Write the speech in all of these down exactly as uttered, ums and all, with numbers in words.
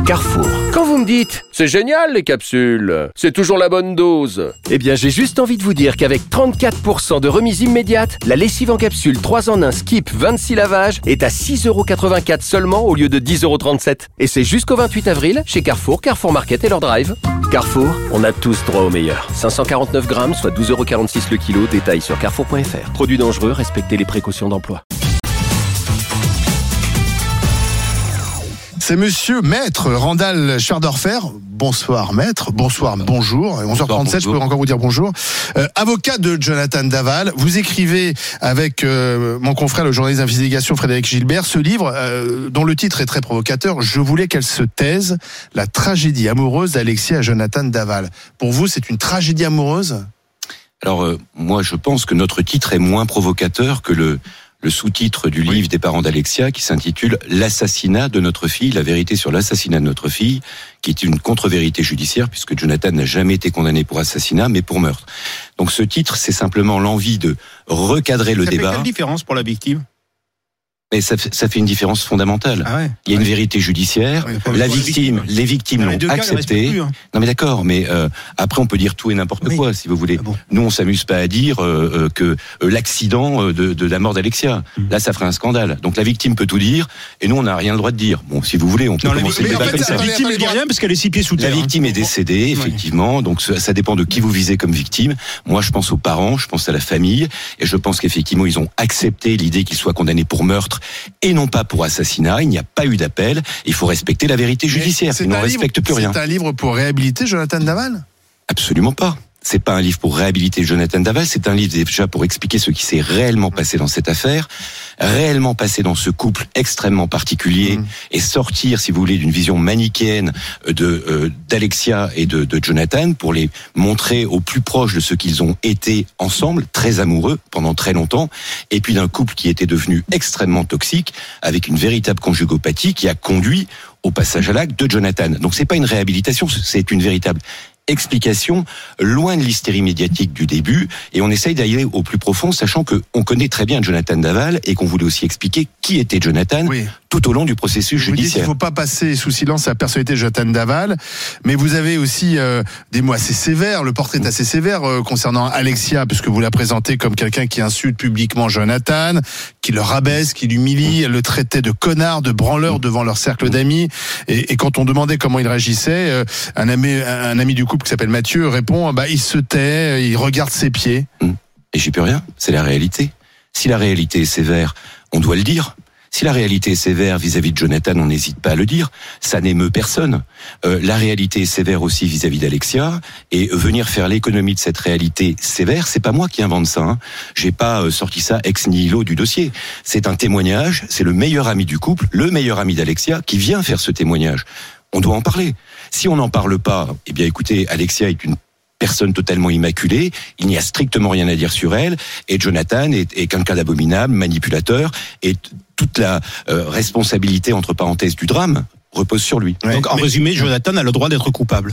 Carrefour. Quand vous me dites « C'est génial les capsules, c'est toujours la bonne dose », eh bien j'ai juste envie de vous dire qu'avec trente-quatre pour cent de remise immédiate, la lessive en capsule trois en un Skip vingt-six lavages est à six euros quatre-vingt-quatre seulement au lieu de dix euros trente-sept. Et c'est jusqu'au vingt-huit avril chez Carrefour, Carrefour Market et leur drive. Carrefour, on a tous droit au meilleur. cinq cent quarante-neuf grammes, soit douze euros quarante-six le kilo. Détail sur carrefour point f r. Produit dangereux, respectez les précautions d'emploi. C'est monsieur Maître Randall Schwerdorfer. Bonsoir Maître, bonsoir, bonjour. onze heures trente-sept, bonjour. Je peux encore vous dire bonjour. Euh, avocat de Jonathan Daval, vous écrivez avec euh, mon confrère, le journaliste d'investigation Frédéric Gilbert, ce livre euh, dont le titre est très provocateur. Je voulais qu'elle se taise, la tragédie amoureuse d'Alexia à Jonathan Daval. Pour vous, c'est une tragédie amoureuse ? Alors, euh, moi, je pense que notre titre est moins provocateur que le... le sous-titre du livre oui. des parents d'Alexia qui s'intitule « L'assassinat de notre fille, la vérité sur l'assassinat de notre fille », qui est une contre-vérité judiciaire puisque Jonathan n'a jamais été condamné pour assassinat mais pour meurtre. Donc ce titre, c'est simplement l'envie de recadrer le ça débat. Ça fait quelle différence pour la victime ? Mais ça fait, ça fait une différence fondamentale. Ah ouais, il y a ouais. une vérité judiciaire. Ouais, la victime, les victimes l'ont accepté. Plus, hein. Non mais d'accord, mais euh, après on peut dire tout et n'importe oui. quoi si vous voulez. Ah bon. Nous on s'amuse pas à dire euh, que euh, l'accident de, de la mort d'Alexia. Mmh. Là ça ferait un scandale. Donc la victime peut tout dire et nous on n'a rien le droit de dire. Bon si vous voulez on peut non, commencer le débat comme ça. La victime ne dit rien parce qu'elle est six pieds sous terre. La victime est décédée effectivement. Ouais. Donc ça, ça dépend de qui vous visez comme victime. Moi je pense aux parents, je pense à la famille et je pense qu'effectivement ils ont accepté l'idée qu'il soit condamné pour meurtre et non pas pour assassinat, il n'y a pas eu d'appel, il faut respecter la vérité judiciaire, ils n'en respectent plus rien. C'est un livre pour réhabiliter Jonathan Daval ? Absolument pas. C'est pas un livre pour réhabiliter Jonathan Daval, c'est un livre déjà pour expliquer ce qui s'est réellement passé dans cette affaire, réellement passé dans ce couple extrêmement particulier mmh. et sortir, si vous voulez, d'une vision manichéenne de euh, d'Alexia et de, de Jonathan pour les montrer au plus proche de ce qu'ils ont été ensemble, très amoureux pendant très longtemps, et puis d'un couple qui était devenu extrêmement toxique avec une véritable conjugopathie qui a conduit au passage à l'acte de Jonathan. Donc c'est pas une réhabilitation, c'est une véritable explication, loin de l'hystérie médiatique du début, et on essaye d'aller au plus profond, sachant que on connaît très bien Jonathan Daval et qu'on voulait aussi expliquer qui était Jonathan oui. tout au long du processus vous judiciaire. Dites qu'il ne faut pas passer sous silence la personnalité de Jonathan Daval, mais vous avez aussi euh, des mots assez sévères, le portrait est assez sévère euh, concernant Alexia, puisque vous la présentez comme quelqu'un qui insulte publiquement Jonathan, qui le rabaisse, qui l'humilie, elle le traitait de connard, de branleur devant leur cercle d'amis, et, et quand on demandait comment il réagissait, euh, un, ami, un ami du couple qui s'appelle Mathieu répond bah il se tait, il regarde ses pieds. Et j'y peux rien, c'est la réalité. Si la réalité est sévère, on doit le dire. Si la réalité est sévère vis-à-vis de Jonathan, on n'hésite pas à le dire. Ça n'émeut personne. Euh, la réalité est sévère aussi vis-à-vis d'Alexia. Et venir faire l'économie de cette réalité sévère, c'est pas moi qui invente ça. Hein. J'ai pas euh, sorti ça ex nihilo du dossier. C'est un témoignage. C'est le meilleur ami du couple, le meilleur ami d'Alexia, qui vient faire ce témoignage. On doit en parler. Si on n'en parle pas, eh bien écoutez, Alexia est une personne totalement immaculée, il n'y a strictement rien à dire sur elle, et Jonathan est, est quelqu'un d'abominable, manipulateur, et t- toute la euh, responsabilité, entre parenthèses, du drame repose sur lui. Ouais, Donc en mais, résumé, Jonathan a le droit d'être coupable.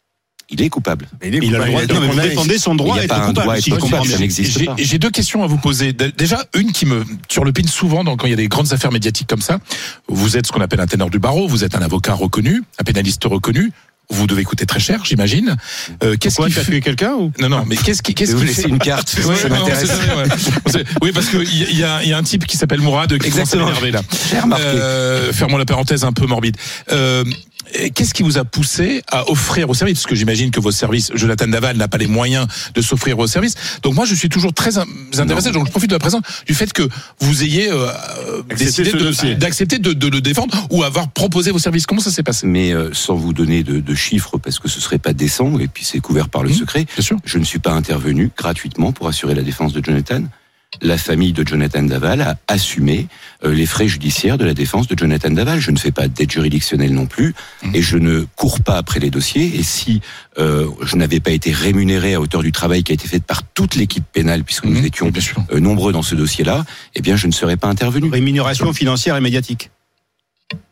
Il est coupable. Il, est coupable. il a le droit de non, mais vous défendez son droit à être coupable. Si coupable ça n'existe pas. J'ai, j'ai deux questions à vous poser. Déjà, une qui me turlupine souvent donc, quand il y a des grandes affaires médiatiques comme ça. Vous êtes ce qu'on appelle un ténor du barreau, vous êtes un avocat reconnu, un pénaliste reconnu. Vous devez coûter très cher, j'imagine. Euh, qu'est-ce Pourquoi, qui tu as tué quelqu'un ou Non, non, mais qu'est-ce qui, qu'est-ce vous qui laissez une carte ouais, ça non, m'intéresse. C'est, ouais. Oui, parce que il y a, il y a un type qui s'appelle Mourad qui commence à m'énerver là. J'ai remarqué. Euh, fermons la parenthèse un peu morbide. Euh, Qu'est-ce qui vous a poussé à offrir vos services ? Parce que j'imagine que vos services, Jonathan Daval n'a pas les moyens de s'offrir vos services. Donc moi, je suis toujours très intéressé, donc je profite de la présence, du fait que vous ayez euh, décidé de, d'accepter de, de le défendre ou avoir proposé vos services. Comment ça s'est passé ? Mais euh, sans vous donner de, de chiffres, parce que ce serait pas décent, et puis c'est couvert par le mmh, secret, je ne suis pas intervenu gratuitement pour assurer la défense de Jonathan. La famille de Jonathan Daval a assumé euh, les frais judiciaires de la défense de Jonathan Daval. Je ne fais pas d'aide juridictionnelle non plus, mmh. et je ne cours pas après les dossiers. Et si euh, je n'avais pas été rémunéré à hauteur du travail qui a été fait par toute l'équipe pénale, puisque mmh. nous étions euh, nombreux dans ce dossier-là, eh bien je ne serais pas intervenu. Rémunération financière et médiatique.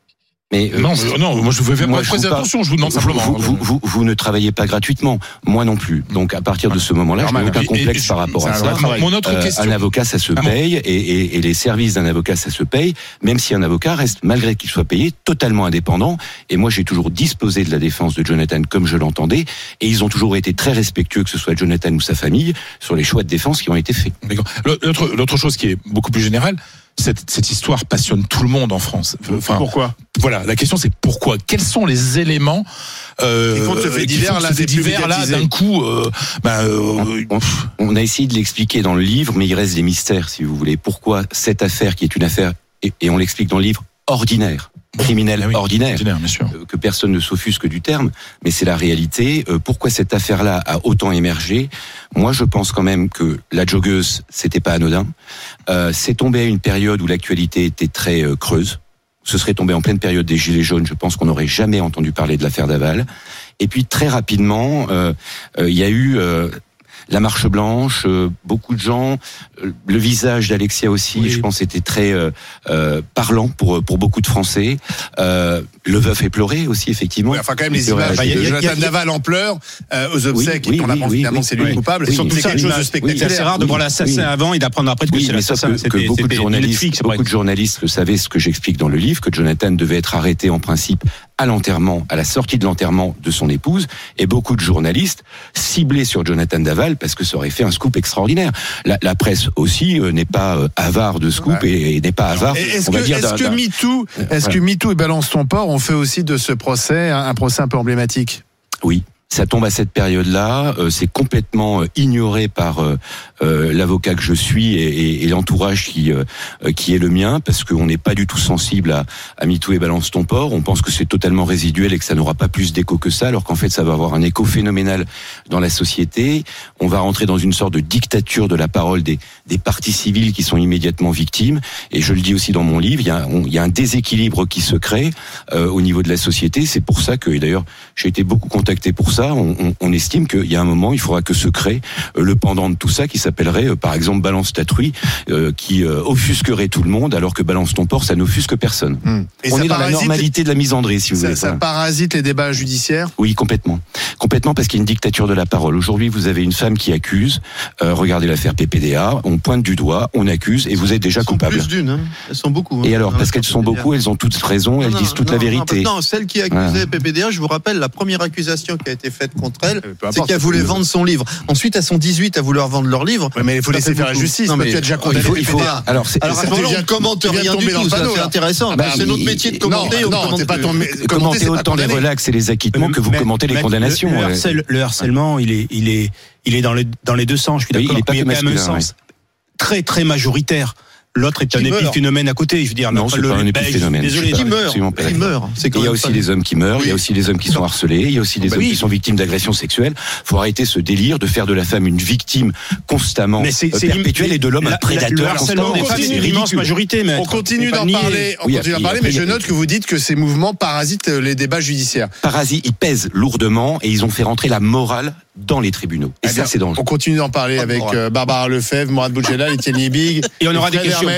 Mais euh, non, mais, non, moi je vous fais moi, je vous attention, je vous demande simplement. Vous, vous, vous, vous ne travaillez pas gratuitement, moi non plus. Donc à partir de ce moment-là, je n'ai aucun complexe et, par rapport à ça. Mon autre euh, question. Un avocat, ça se paye, et, et, et les services d'un avocat, ça se paye, même si un avocat reste, malgré qu'il soit payé, totalement indépendant. Et moi, j'ai toujours disposé de la défense de Jonathan comme je l'entendais, et ils ont toujours été très respectueux, que ce soit Jonathan ou sa famille, sur les choix de défense qui ont été faits. D'accord. L'autre, l'autre chose qui est beaucoup plus générale, Cette, cette histoire passionne tout le monde en France. Enfin, pourquoi ? Voilà, la question c'est pourquoi ? Quels sont les éléments euh, qui font ce fait divers là, divers là d'un coup euh, ben, euh, on, on a essayé de l'expliquer dans le livre, mais il reste des mystères, si vous voulez. Pourquoi cette affaire, qui est une affaire, et, et on l'explique dans le livre, ordinaire, criminel ah oui, ordinaire, ordinaire bien sûr. Euh, que personne ne s'offusque du terme, mais c'est la réalité. Euh, pourquoi cette affaire-là a autant émergé ? Moi, je pense quand même que la joggeuse, c'était pas anodin. Euh, c'est tombé à une période où l'actualité était très euh, creuse. Ce serait tombé en pleine période des Gilets jaunes. Je pense qu'on n'aurait jamais entendu parler de l'affaire Daval. Et puis très rapidement, euh, euh, il y a eu euh, la marche blanche, euh, beaucoup de gens, euh, le visage d'Alexia aussi, oui. Je pense, était très euh, euh, parlant pour pour beaucoup de Français. Euh, le veuf est pleuré aussi, effectivement. Oui, enfin, quand même, les images de Jonathan Daval en pleurs, euh, aux obsèques, oui, oui, et qu'on oui, apprend oui, finalement oui, que c'est lui le oui. coupable. Oui, c'est quelque chose de spectaculaire. Oui, c'est rare de voir l'assassin oui. avant et d'apprendre après que oui, c'est l'assassin. Que, que beaucoup de journalistes, beaucoup de journalistes le savaient, ce que j'explique dans le livre, que Jonathan devait être arrêté en principe à l'enterrement, à la sortie de l'enterrement de son épouse, et beaucoup de journalistes ciblés sur Jonathan Daval parce que ça aurait fait un scoop extraordinaire. La, la presse aussi euh, n'est pas euh, avare de scoop ouais. et, et n'est pas avare. Est-ce que, est-ce que MeToo, est-ce que MeToo et Balance ton port ont fait aussi de ce procès un, un procès un peu emblématique ? Oui. Ça tombe à cette période-là, euh, c'est complètement euh, ignoré par euh, euh, l'avocat que je suis et, et, et l'entourage qui euh, qui est le mien, parce qu'on n'est pas du tout sensible à, à MeToo et Balance ton port. On pense que c'est totalement résiduel et que ça n'aura pas plus d'écho que ça, alors qu'en fait ça va avoir un écho phénoménal dans la société. On va rentrer dans une sorte de dictature de la parole des des parties civiles qui sont immédiatement victimes. Et je le dis aussi dans mon livre, il y a on, il y a un déséquilibre qui se crée euh, au niveau de la société. C'est pour ça que, et d'ailleurs j'ai été beaucoup contacté pour ça. On, on, on estime qu'il y a un moment, il faudra que se crée euh, le pendant de tout ça qui s'appellerait, euh, par exemple, Balance ta truie, euh, qui euh, offusquerait tout le monde, alors que Balance ton porc, ça n'offusque personne. Hum. Et on est dans la normalité de la misandrie, si vous ça, voulez. Ça voilà. parasite les débats judiciaires ? Oui, complètement. Complètement, parce qu'il y a une dictature de la parole. Aujourd'hui, vous avez une femme qui accuse, euh, regardez l'affaire P P D A, on pointe du doigt, on accuse, et vous êtes déjà coupable. Elles sont plus d'une, hein. Elles sont beaucoup. Hein. Et alors, parce qu'elles sont beaucoup, elles ont toutes raison, elles non, disent toute non, la vérité. Non, non, celle qui accusait ah. P P D A, je vous rappelle, la première accusation qui a été faite contre elle, c'est qu'elle voulait vendre son livre. Ensuite, elles sont dix-huit à vouloir vendre leur livre. Ouais, mais il faut laisser faire la justice. Non, mais tu as déjà condamné. Il faut, il faut, alors, c'est, alors, alors on commente rien du tout. Ça, c'est intéressant. Ah bah, c'est notre métier de commenter. Non, non, c'est pas ton commenter autant les relax et les acquittements que vous commentez les condamnations. Le harcèlement, il est, il est, il est dans les dans les deux sens. Je suis d'accord. Il est pas mais il y a quand même un sens très très majoritaire. L'autre est un épiphénomène à côté, je veux dire. Non, c'est pas un épiphénomène. Désolé, qui meurt, qui meurt. Il y a aussi des hommes qui meurent, il y a aussi des hommes qui sont harcelés, il y a aussi des hommes qui sont victimes d'agressions sexuelles. Faut arrêter ce délire de faire de la femme une victime constamment perpétuelle et de l'homme un prédateur. Le harcèlement des femmes, c'est l'immense majorité. On continue d'en parler, on continue d'en parler, mais je note que vous dites que ces mouvements parasitent les débats judiciaires. Parasitent, ils pèsent lourdement et ils ont fait rentrer la morale dans les tribunaux. Et ça, c'est dangereux. On continue d'en parler avec Barbara Lefebvre, Mourad Boudjelal, Étienne Liebig. Et on aura des questions.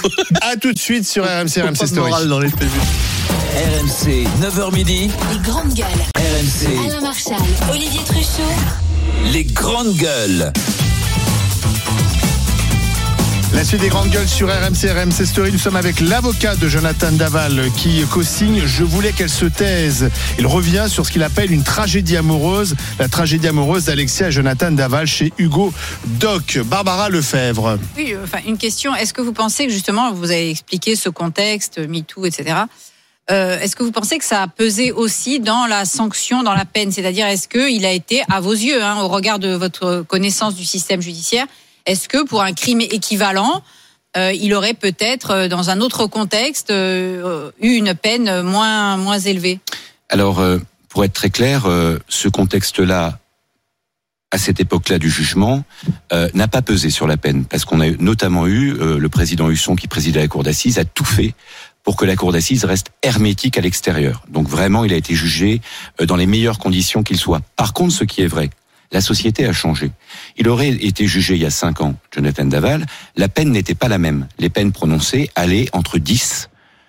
À tout de suite sur R M C, R M C Story. Dans les tribunaux. R M C, neuf heures midi. Les grandes gueules. R M C. Alain Marchal, Olivier Truchot. Les grandes gueules. La suite des grandes gueules sur R M C, R M C Story. Nous sommes avec l'avocat de Jonathan Daval qui co-signe « Je voulais qu'elle se taise ». Il revient sur ce qu'il appelle une tragédie amoureuse, la tragédie amoureuse d'Alexia et Jonathan Daval chez Hugo Doc. Barbara Lefebvre. Oui, enfin, une question. Est-ce que vous pensez que justement, vous avez expliqué ce contexte, MeToo, et cetera. Euh, est-ce que vous pensez que ça a pesé aussi dans la sanction, dans la peine ? C'est-à-dire, est-ce qu'il a été, à vos yeux, hein, au regard de votre connaissance du système judiciaire, est-ce que pour un crime équivalent, euh, il aurait peut-être, euh, dans un autre contexte, euh, eu une peine moins, moins élevée ? Alors, euh, pour être très clair, euh, ce contexte-là, à cette époque-là du jugement, euh, n'a pas pesé sur la peine. Parce qu'on a notamment eu, euh, le président Husson, qui présidait la cour d'assises, a tout fait pour que la cour d'assises reste hermétique à l'extérieur. Donc vraiment, il a été jugé euh, dans les meilleures conditions qu'il soit. Par contre, ce qui est vrai, la société a changé. Il aurait été jugé il y a cinq ans, Jonathan Daval, la peine n'était pas la même. Les peines prononcées allaient entre dix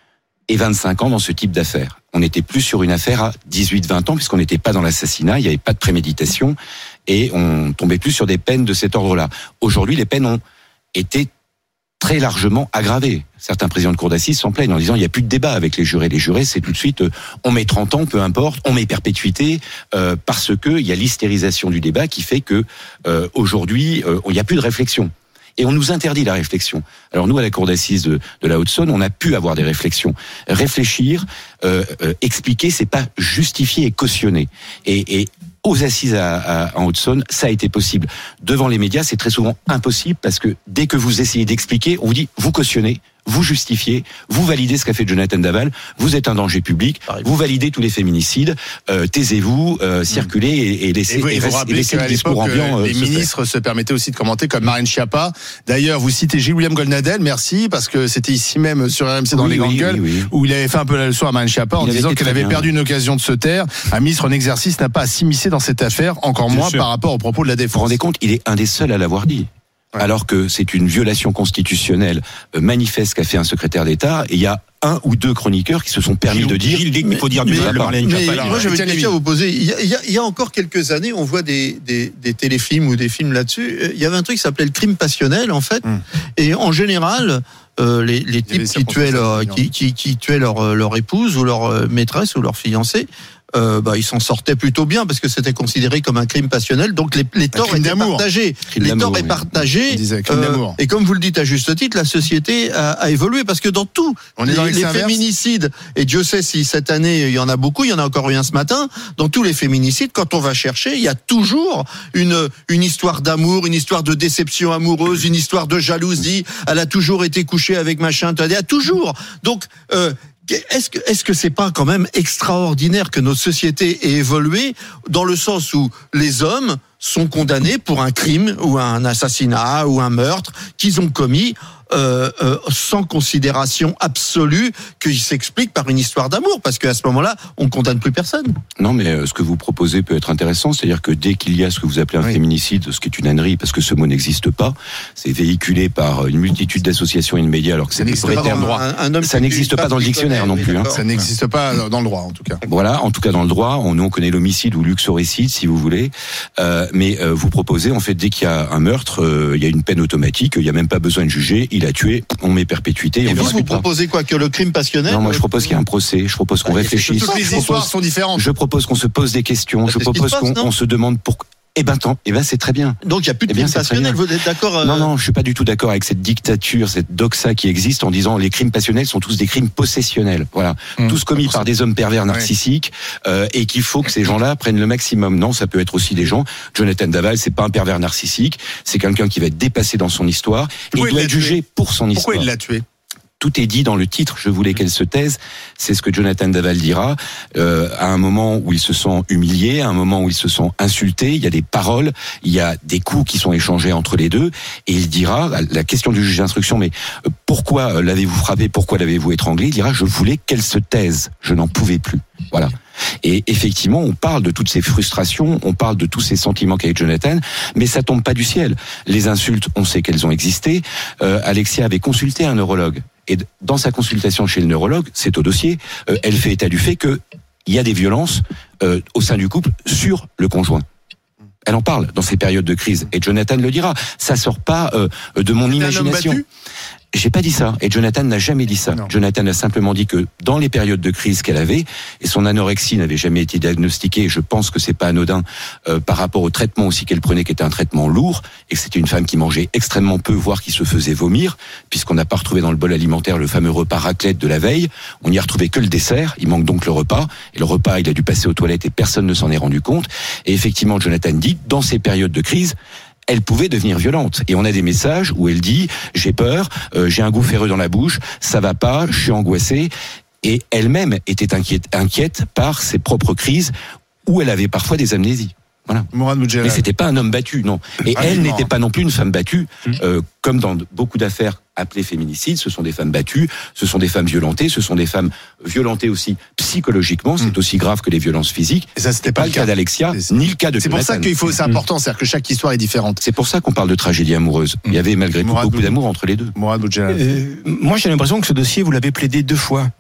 et vingt-cinq ans dans ce type d'affaires. On n'était plus sur une affaire à dix-huit vingt ans, puisqu'on n'était pas dans l'assassinat, il n'y avait pas de préméditation, et on tombait plus sur des peines de cet ordre-là. Aujourd'hui, les peines ont été très largement aggravées. Certains présidents de cour d'assises s'en plaignent en disant il n'y a plus de débat avec les jurés. Les jurés, c'est tout de suite, euh, on met trente ans, peu importe, on met perpétuité, euh, parce que il y a l'hystérisation du débat qui fait que euh, aujourd'hui, euh, il n'y a plus de réflexion. Et on nous interdit la réflexion. Alors nous, à la cour d'assises de, de la Haute-Saône, on a pu avoir des réflexions. Réfléchir, euh, euh, expliquer, c'est pas justifier et cautionner. Et, et aux assises à, à, en Haute-Saône, ça a été possible. Devant les médias, c'est très souvent impossible parce que dès que vous essayez d'expliquer, on vous dit, vous cautionnez, vous justifiez, vous validez ce qu'a fait Jonathan Daval, vous êtes un danger public, vous validez tous les féminicides, euh, taisez-vous, euh, circulez et, et laissez, et vous, et vous reste, et laissez le discours ambiant. Euh, les se ministres faire. se permettaient aussi de commenter comme Marlène Schiappa. D'ailleurs, vous citez Gilles-William Goldnadel, merci, parce que c'était ici même sur R M C dans Oui, les oui, grandes gueules, oui, oui. où il avait fait un peu la leçon à Marlène Schiappa en Il avait disant été qu'elle très avait bien. perdu une occasion de se taire. Un ministre en exercice n'a pas à s'immiscer dans cette affaire, encore Bien moins sûr. par rapport aux propos de la Vous vous défense. rendez compte, il est un des seuls à l'avoir dit. Ouais. Alors que c'est une violation constitutionnelle euh, manifeste qu'a fait un secrétaire d'État, et il y a un ou deux chroniqueurs qui se sont permis Gilles- de dire... Gilles dit qu'il faut dire du Mais- mal de Marlène mais Schiappa. moi, j'avais une Étienne question à Lévy. vous poser. Il y, a, il, y a, il y a encore quelques années, on voit des, des, des téléfilms ou des films là-dessus. Il y avait un truc qui s'appelait le crime passionnel, en fait. Hum. Et en général, euh, les, les types des qui tuaient, leur, circonstances qui, qui, qui tuaient leur, leur épouse ou leur euh, maîtresse ou leur fiancée, euh, bah, ils s'en sortaient plutôt bien parce que c'était considéré comme un crime passionnel. Donc les, les torts crime étaient d'amour. partagés. Crime Les d'amour, torts oui. étaient partagés. On disait crime d'amour. Et comme vous le dites à juste titre, la société a, a évolué parce que dans tout, On est les, dans l'excès les inverse. féminicides, et Dieu sait si cette année il y en a beaucoup, il y en a encore eu un ce matin, dans tous les féminicides, quand on va chercher, il y a toujours une, une histoire d'amour, une histoire de déception amoureuse, une histoire de jalousie, elle a toujours été couchée avec machin, il y a toujours. Donc, euh, Est-ce que est-ce que c'est pas quand même extraordinaire que notre société ait évolué dans le sens où les hommes sont condamnés pour un crime ou un assassinat ou un meurtre qu'ils ont commis euh, euh, sans considération absolue, qu'il s'explique par une histoire d'amour, parce qu'à ce moment-là, on condamne plus personne. Non, mais euh, ce que vous proposez peut être intéressant, c'est-à-dire que dès qu'il y a ce que vous appelez un Oui. féminicide, ce qui est une ânerie, parce que ce mot n'existe pas, c'est véhiculé par une multitude d'associations et de médias, alors que c'est le n'existe vrai pas terme. dans le droit. Un, un homme Ça qui n'existe tue pas une dans le femme qu'il dictionnaire connaît, non oui, plus, hein. d'accord. Ça n'existe pas dans le droit, en tout cas. Voilà, en tout cas dans le droit, on, nous on connaît l'homicide ou luxoricide, si vous voulez, euh, mais euh, vous proposez, en fait, dès qu'il y a un meurtre, euh, il y a une peine automatique, il n'y a même pas besoin de juger, il a tué, on met perpétuité, et Et on vous, vous discute pas. proposez quoi, que le crime passionnel? Non, moi je propose qu'il y ait un procès, je propose qu'on Ah, réfléchisse. toutes les je histoires propose, sont différentes. je propose qu'on se pose des questions, Bah, je c'est ce qui propose se passe, qu'on non on se demande pourquoi. Eh ben, tant, eh ben, c'est très bien. Donc il n'y a plus de Eh bien, crime c'est très passionnel, bien. vous êtes d'accord? euh, Non, non, je suis pas du tout d'accord avec cette dictature, cette doxa qui existe en disant les crimes passionnels sont tous des crimes possessionnels. Voilà, Mmh. tous commis par des hommes pervers narcissiques euh, et qu'il faut que ces gens-là prennent le maximum. Non, ça peut être aussi des gens. Jonathan Daval, c'est pas un pervers narcissique, c'est quelqu'un qui va être dépassé dans son histoire et Pourquoi il il doit l'a être tué jugé pour son Pourquoi histoire. il l'a tué? Tout est dit dans le titre. Je voulais qu'elle se taise. C'est ce que Jonathan Daval dira euh, à un moment où il se sent humilié, à un moment où il se sent insulté. Il y a des paroles, il y a des coups qui sont échangés entre les deux, et il dira la question du juge d'instruction. Mais euh, pourquoi l'avez-vous frappé? Pourquoi l'avez-vous étranglé? Il dira je voulais qu'elle se taise. Je n'en pouvais plus. Voilà. Et effectivement, on parle de toutes ces frustrations, on parle de tous ces sentiments qu'a eu Jonathan, mais ça tombe pas du ciel. Les insultes, on sait qu'elles ont existé. Euh, Alexia avait consulté un neurologue. Et dans sa consultation chez le neurologue, c'est au dossier, euh, elle fait état du fait que il y a des violences euh, au sein du couple sur le conjoint. Elle en parle dans ces périodes de crise. Et Jonathan le dira. Ça sort pas euh, de mon C'était un homme imagination. battu? J'ai pas dit ça. Et Jonathan n'a jamais dit ça. Non. Jonathan a simplement dit que dans les périodes de crise qu'elle avait, et son anorexie n'avait jamais été diagnostiquée, et je pense que c'est pas anodin euh, par rapport au traitement aussi qu'elle prenait, qui était un traitement lourd, et que c'était une femme qui mangeait extrêmement peu, voire qui se faisait vomir, puisqu'on n'a pas retrouvé dans le bol alimentaire le fameux repas raclette de la veille. On n'y a retrouvé que le dessert. Il manque donc le repas. Et le repas, il a dû passer aux toilettes et personne ne s'en est rendu compte. Et effectivement, Jonathan dit, dans ces périodes de crise, elle pouvait devenir violente. Et on a des messages où elle dit « j'ai peur, euh, j'ai un goût ferreux dans la bouche, ça va pas, je suis angoissée ». Et elle-même était inquiète, inquiète par ses propres crises où elle avait parfois des amnésies. Voilà. Mourad Boudjelal. Mais c'était pas un homme battu, non. Et Ah, elle non. n'était pas non plus une femme battue, euh, comme dans beaucoup d'affaires appelées féminicides. Ce sont des femmes battues, ce sont des femmes violentées, ce sont des femmes violentées aussi psychologiquement. C'est aussi grave que les violences physiques. Et ça, c'était Pas pas le cas d'Alexia, ni le cas de C'est pour ça Jonathan. qu'il faut, c'est important, c'est-à-dire que chaque histoire est différente. C'est pour ça qu'on parle de tragédie amoureuse. Il y avait malgré tout Mourad beaucoup Boudjelal. d'amour entre les deux. Mourad Boudjelal. Euh, moi, j'ai l'impression que ce dossier, vous l'avez plaidé deux fois.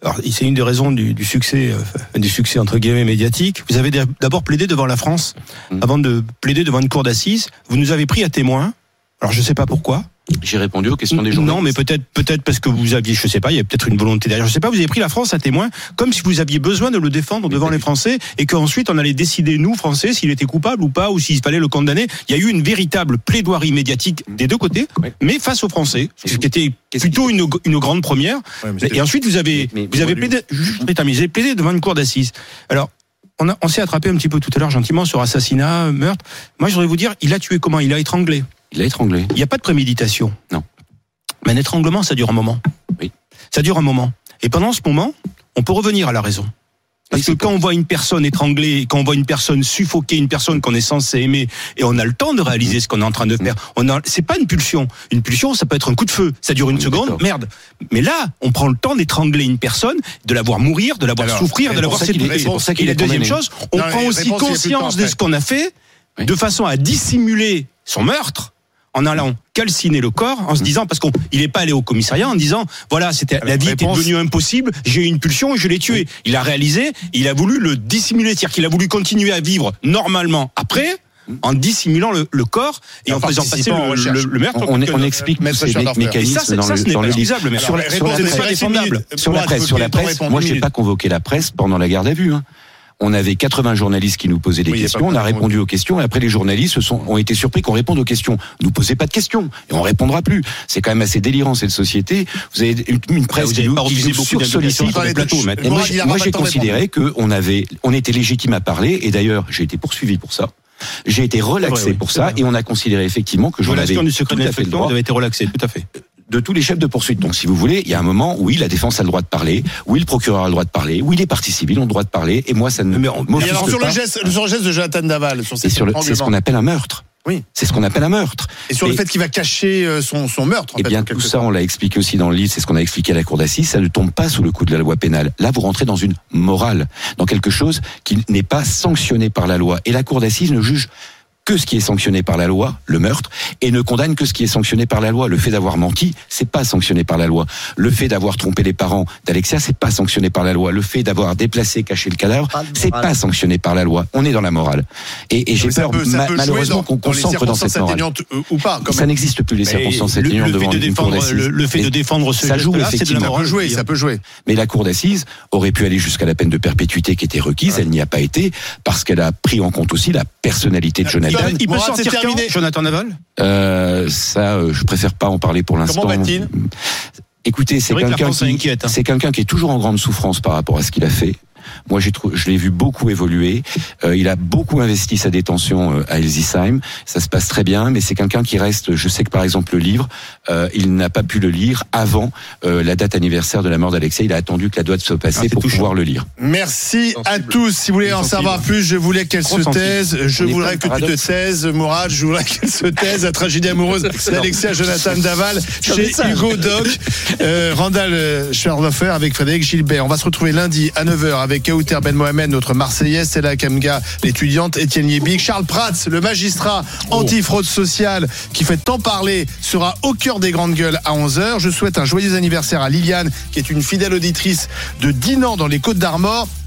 alors c'est une des raisons du, du succès, euh, du succès entre guillemets médiatique. Vous avez d'abord plaidé devant la France, mmh. avant de plaider devant une cour d'assises. Vous nous avez pris à témoin. Alors je sais pas pourquoi. J'ai répondu aux questions des journalistes. Non, mais peut-être, peut-être parce que vous aviez, je sais pas, il y a peut-être une volonté derrière. Je sais pas, vous avez pris la France à témoin, comme si vous aviez besoin de le défendre devant les Français, et qu'ensuite on allait décider, nous, Français, s'il était coupable ou pas, ou s'il fallait le condamner. Il y a eu une véritable plaidoirie médiatique des deux côtés, oui. mais face aux Français, ce qui était plutôt une, une grande première. Ouais, et ensuite, vous avez, mais, mais, vous avez plaidé, juste rétamisé, plaidé devant une cour d'assises. Alors, on, a, on s'est attrapé un petit peu tout à l'heure, gentiment, sur assassinat, meurtre. Moi, je voudrais vous dire, il a tué comment? Il a étranglé. Il a étranglé. Il n'y a pas de préméditation. Non. Mais un étranglement, ça dure un moment. Oui. Ça dure un moment. Et pendant ce moment, on peut revenir à la raison. Parce que quand on voit une personne étranglée, quand on voit une personne suffoquer, une personne qu'on est censé aimer, et on a le temps de réaliser ce qu'on est en train de faire, on a, c'est pas une pulsion. Une pulsion, ça peut être un coup de feu. Ça dure une oui, seconde, merde. Mais là, on prend le temps d'étrangler une personne, de la voir mourir, de la voir Alors, souffrir, de la voir s'ébranler. C'est pour ça qu'il est la deuxième chose, on non, prend aussi conscience de ce qu'on a fait, oui. de façon à dissimuler son meurtre, en allant calciner le corps, en se disant, parce qu'il n'est pas allé au commissariat en disant, voilà, c'était, la vie était devenue impossible, j'ai eu une pulsion et je l'ai tué. Oui. Il a réalisé, il a voulu le dissimuler, c'est-à-dire qu'il a voulu continuer à vivre normalement après, en dissimulant le, le corps et en, en faisant passer le, le, le meurtre. On, on, on explique tous ces mé- mécanismes ça, dans, ça, le, dans le livre. Sur la, sur la presse, sur la presse, sur la presse, moi je n'ai pas convoqué la presse pendant la garde à vue. Hein. On avait quatre-vingts journalistes qui nous posaient des oui, questions, on a répondu aux questions, et après les journalistes sont, ont été surpris qu'on réponde aux questions. Ne nous posez pas de questions, et on répondra plus. C'est quand même assez délirant cette société. Vous avez une, une presse qui nous, qui nous sursollicite sur les plateaux. Et moi, j'ai, moi j'ai considéré qu'on avait, on était légitime à parler, et d'ailleurs j'ai été poursuivi pour ça. J'ai été relaxé ouais, oui, pour ça, vrai. Et on a considéré effectivement que j'en avais du secret tout à fait le droit. Vous avez été relaxé, tout à fait. De tous les chefs de poursuite. Donc, si vous voulez, il y a un moment où oui, la défense a le droit de parler, oui, le procureur a le droit de parler, oui, les parties civiles ont le droit de parler, et moi, ça ne m'offusque alors, sur pas. Le geste, sur le geste de Jonathan Daval, sur et sur le, c'est ce qu'on appelle un meurtre. Oui. C'est ce qu'on appelle un meurtre. Et sur et, le fait qu'il va cacher son, son meurtre. En eh fait, bien, tout ça, on l'a expliqué aussi dans le livre, c'est ce qu'on a expliqué à la cour d'assises, ça ne tombe pas sous le coup de la loi pénale. Là, vous rentrez dans une morale, dans quelque chose qui n'est pas sanctionné par la loi. Et la cour d'assises ne juge que ce qui est sanctionné par la loi, le meurtre, et ne condamne que ce qui est sanctionné par la loi. Le fait d'avoir menti, c'est pas sanctionné par la loi. Le fait d'avoir trompé les parents d'Alexia, c'est pas sanctionné par la loi. Le fait d'avoir déplacé, caché le cadavre, c'est pas sanctionné par la loi. On est dans la morale. Et, et j'ai peur, peut, ma, malheureusement, dans, qu'on concentre dans cette morale. Ou pas, quand ça n'existe plus les circonstances atténuantes devant de une cour d'assises. Le, le fait de défendre ce ça joue effectivement. Ça peut jouer, ça peut jouer. Mais la cour d'assises aurait pu aller jusqu'à la peine de perpétuité qui était requise. Elle n'y a pas été parce qu'elle a pris en compte aussi la personnalité de Jonathan. Il peut sortir terminé. Jonathan Daval euh, Ça, euh, je préfère pas en parler pour l'instant. Comment va-t-il ? Écoutez, c'est, c'est quelqu'un qui, inquiète, hein. c'est quelqu'un qui est toujours en grande souffrance par rapport à ce qu'il a fait. Moi, j'ai trou- je l'ai vu beaucoup évoluer. Euh, il a beaucoup investi sa détention euh, à Hildesheim. Ça se passe très bien, mais c'est quelqu'un qui reste. Je sais que par exemple le livre, euh, il n'a pas pu le lire avant euh, la date anniversaire de la mort d'Alexei. Il a attendu que la date soit passée ah, pour touchant. pouvoir le lire. Merci sensible. à tous. Si vous voulez en savoir plus, je voulais qu'elle Trop se taise. Sensible. Je voudrais que tu te taises, Mourad. Je voudrais qu'elle se taise. La tragédie amoureuse d'Alexei Jonathan Daval chez Hugo Doc. Euh, Randall Schwerhofer avec Frédéric Gilbert. On va se retrouver lundi à neuf heures avec Kauter Ben Mohamed, notre Marseillaise, Sela Kamga, l'étudiante, Étienne Liebig, Charles Prats, le magistrat anti-fraude sociale qui fait tant parler, sera au cœur des grandes gueules à onze heures. Je souhaite un joyeux anniversaire à Liliane, qui est une fidèle auditrice de Dinan dans les Côtes d'Armor.